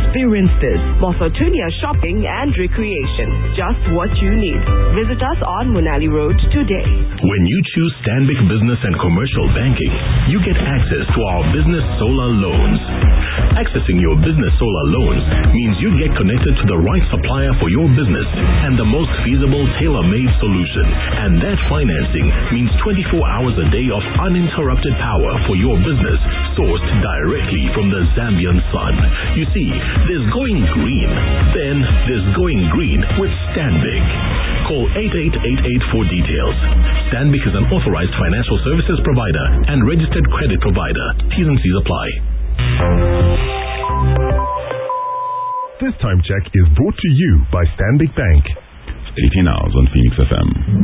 Experience this. Mosatunia shopping and recreation. Just what you need. Visit us on Munali Road today. When you choose Stanbic Business and Commercial Banking, you get access to our business solar loans. Accessing your business solar loans means you get connected to the right supplier for your business and the most feasible tailor-made solution. And that financing means 24 hours a day of uninterrupted power for your business, sourced directly from the Zambian sun. You see, there's going green, then there's going green with Stanbic. Call 8888 for details. Stanbic is an authorized financial services provider and registered credit provider. T's and C's apply. This time check is brought to you by Stanbic Bank. 18 hours on Phoenix FM.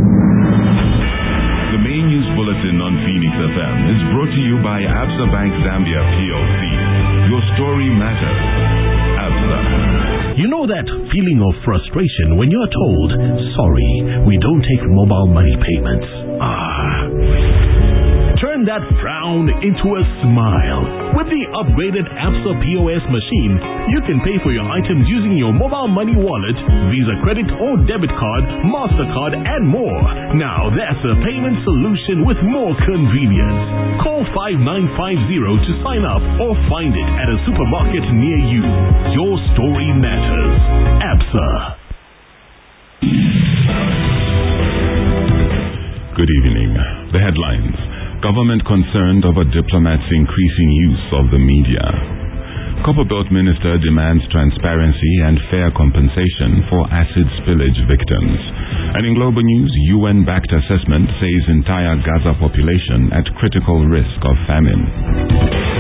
The main news bulletin on Phoenix FM is brought to you by Absa Bank Zambia PLC. Your story matters. Absa. You know that feeling of frustration when you're told, sorry, we don't take mobile money payments. Turn that frown into a smile. With the upgraded Absa POS machine, you can pay for your items using your mobile money wallet, Visa credit or debit card, MasterCard, and more. Now that's a payment solution with more convenience. Call 5950 to sign up or find it at a supermarket near you. Your story matters. Absa. Good evening. The headlines. Government concerned over diplomats' increasing use of the media. Copperbelt Minister demands transparency and fair compensation for acid spillage victims. And in global news, UN-backed assessment says entire Gaza population at critical risk of famine.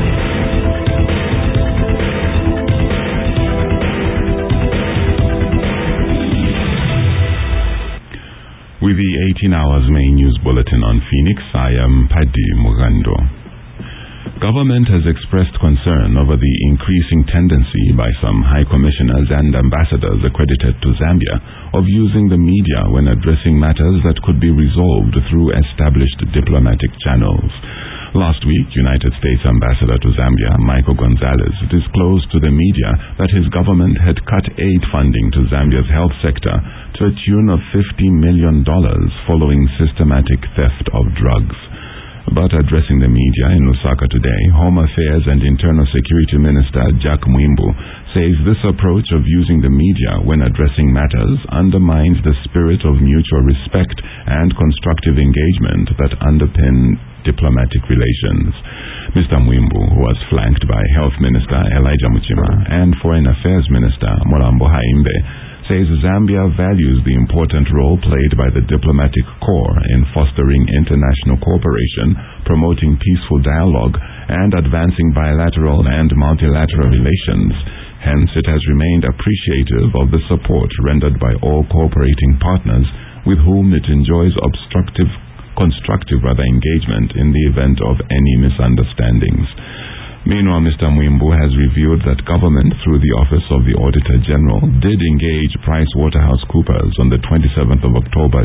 With the 18 hours main news bulletin on Phoenix, I am Paddy Mugando. Government has expressed concern over the increasing tendency by some high commissioners and ambassadors accredited to Zambia of using the media when addressing matters that could be resolved through established diplomatic channels. Last week, United States Ambassador to Zambia, Michael Gonzalez, disclosed to the media that his government had cut aid funding to Zambia's health sector to a tune of $50 million following systematic theft of drugs. But addressing the media in Lusaka today, Home Affairs and Internal Security Minister Jack Mwimbu says this approach of using the media when addressing matters undermines the spirit of mutual respect and constructive engagement that underpin diplomatic relations. Mr. Mwimbu, who was flanked by Health Minister Elijah Muchima and Foreign Affairs Minister Molambo Haimbe, says Zambia values the important role played by the diplomatic corps in fostering international cooperation, promoting peaceful dialogue, and advancing bilateral and multilateral relations. Hence, it has remained appreciative of the support rendered by all cooperating partners with whom it enjoys constructive engagement in the event of any misunderstandings. Meanwhile, Mr. Mwimbu has revealed that government, through the Office of the Auditor General, did engage PricewaterhouseCoopers on the 27th of October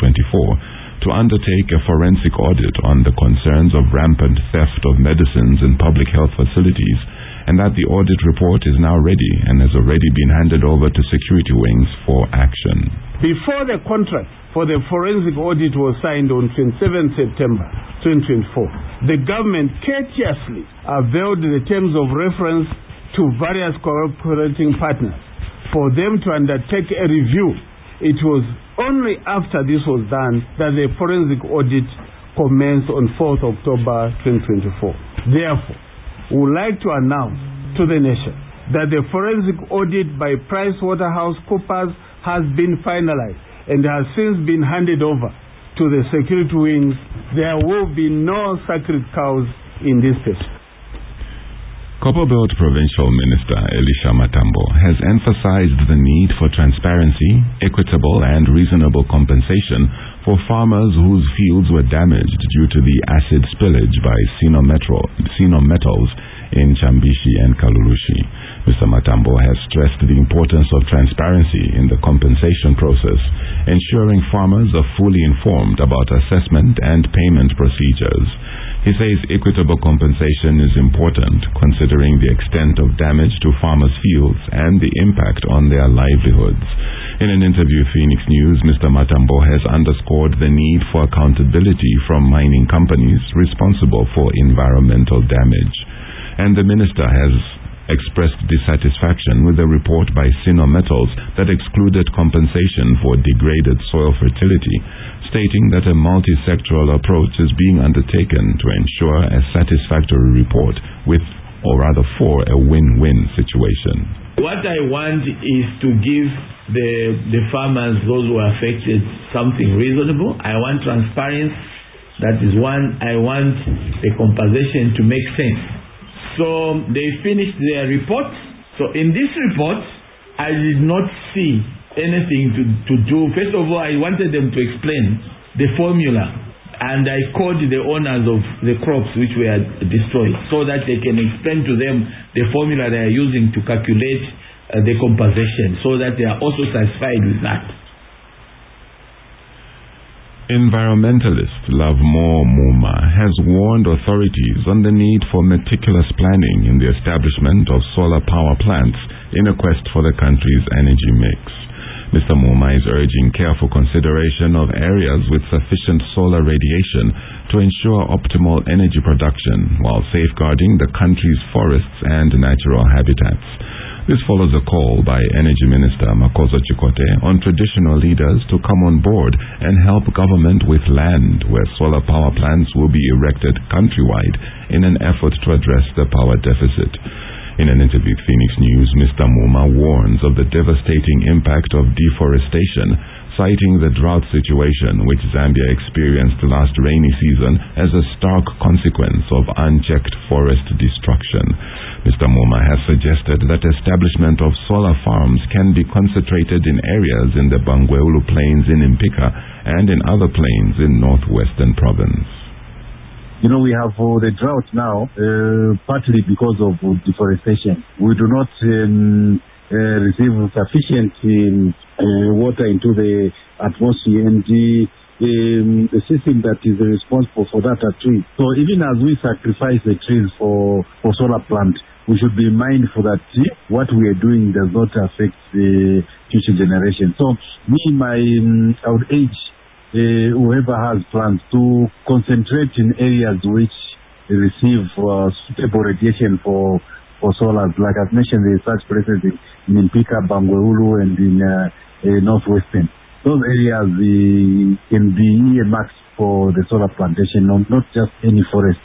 2024 to undertake a forensic audit on the concerns of rampant theft of medicines in public health facilities, and that the audit report is now ready and has already been handed over to security wings for action. Before the contract for the forensic audit was signed on 27 September 2024, the government courteously availed the terms of reference to various cooperating partners for them to undertake a review. It was only after this was done that the forensic audit commenced on 4th October 2024. Therefore, we would like to announce to the nation that the forensic audit by PricewaterhouseCoopers has been finalized and has since been handed over to the security wings. There will be no sacred cows in this case. Copperbelt Provincial Minister Elisha Matambo has emphasized the need for transparency, equitable and reasonable compensation for farmers whose fields were damaged due to the acid spillage by Sino Metals in Chambishi and Kalulushi. Mr. Matambo Matambo has stressed the importance of transparency in the compensation process, ensuring farmers are fully informed about assessment and payment procedures. He says equitable compensation is important considering the extent of damage to farmers' fields and the impact on their livelihoods. In an interview with Phoenix News, Mr. Matambo has underscored the need for accountability from mining companies responsible for environmental damage. And the minister has expressed dissatisfaction with a report by Sino Metals that excluded compensation for degraded soil fertility, stating that a multi-sectoral approach is being undertaken to ensure a satisfactory report for a win-win situation. What I want is to give the farmers, those who are affected, something reasonable. I want transparency. That is one. I want the compensation to make sense. So they finished their report. So in this report, I did not see anything to do. First of all, I wanted them to explain the formula, and I called the owners of the crops which were destroyed so that they can explain to them the formula they are using to calculate the compensation, so that they are also satisfied with that. Environmentalist Lovemore Muma has warned authorities on the need for meticulous planning in the establishment of solar power plants in a quest for the country's energy mix. Mr. Muma is urging careful consideration of areas with sufficient solar radiation to ensure optimal energy production while safeguarding the country's forests and natural habitats. This follows a call by Energy Minister Makoza Chikote on traditional leaders to come on board and help government with land where solar power plants will be erected countrywide in an effort to address the power deficit. In an interview with Phoenix News, Mr. Muma warns of the devastating impact of deforestation, citing the drought situation which Zambia experienced last rainy season as a stark consequence of unchecked forest destruction. Mr. Muma has suggested that establishment of solar farms can be concentrated in areas in the Bangweulu Plains in Impika and in other plains in northwestern province. You know, we have the drought now, partly because of deforestation. We do not receive sufficient water into the atmosphere, and the system that is responsible for that are trees. So even as we sacrifice the trees for solar plant, we should be mindful that what we are doing does not affect the future generation. So I would urge whoever has plans to concentrate in areas which receive suitable radiation for solars. Like I've mentioned, there is such places in Impika, Bangweulu, and in northwestern. Those areas can be earmarked for the solar plantation, not just any forest.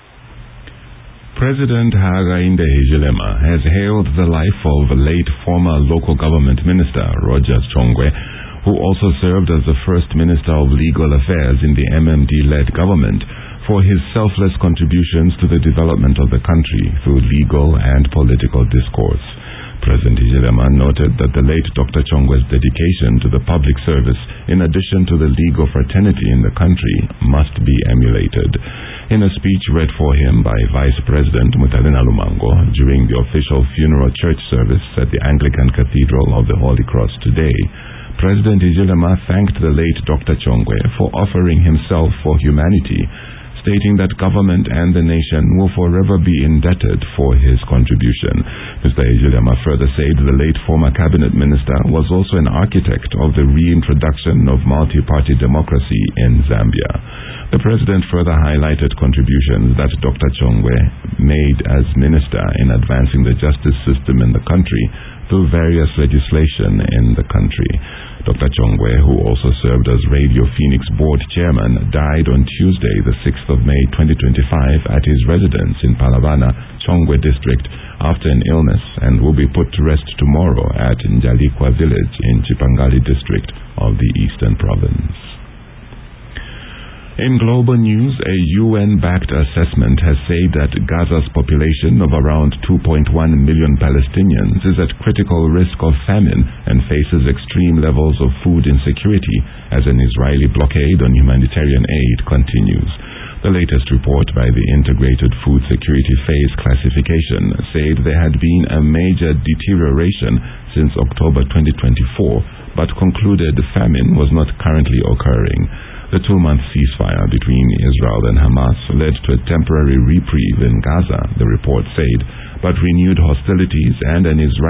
President Hakainde Hichilema has hailed the life of late former local government minister Rogers Chongwe, who also served as the first Minister of Legal Affairs in the MMD-led government, for his selfless contributions to the development of the country through legal and political discourse. President Hichilema noted that the late Dr. Chongwe's dedication to the public service, in addition to the legal fraternity in the country, must be emulated. In a speech read for him by Vice President Mutalina Lumango during the official funeral church service at the Anglican Cathedral of the Holy Cross today, President Hichilema thanked the late Dr. Chongwe for offering himself for humanity, stating that government and the nation will forever be indebted for his contribution. Mr. Hichilema further said the late former cabinet minister was also an architect of the reintroduction of multi-party democracy in Zambia. The president further highlighted contributions that Dr. Chongwe made as minister in advancing the justice system in the country through various legislation in the country. Dr. Chongwe, who also served as Radio Phoenix board chairman, died on Tuesday, the 6th of May 2025 at his residence in Palavana, Chongwe district, after an illness, and will be put to rest tomorrow at Njalikwa village in Chipangali district of the Eastern Province. In global news, a UN-backed assessment has said that Gaza's population of around 2.1 million Palestinians is at critical risk of famine and faces extreme levels of food insecurity as an Israeli blockade on humanitarian aid continues. The latest report by the Integrated Food Security Phase Classification said there had been a major deterioration since October 2024, but concluded famine was not currently occurring. The 2-month ceasefire between Israel and Hamas led to a temporary reprieve in Gaza, the report said, but renewed hostilities and an Israeli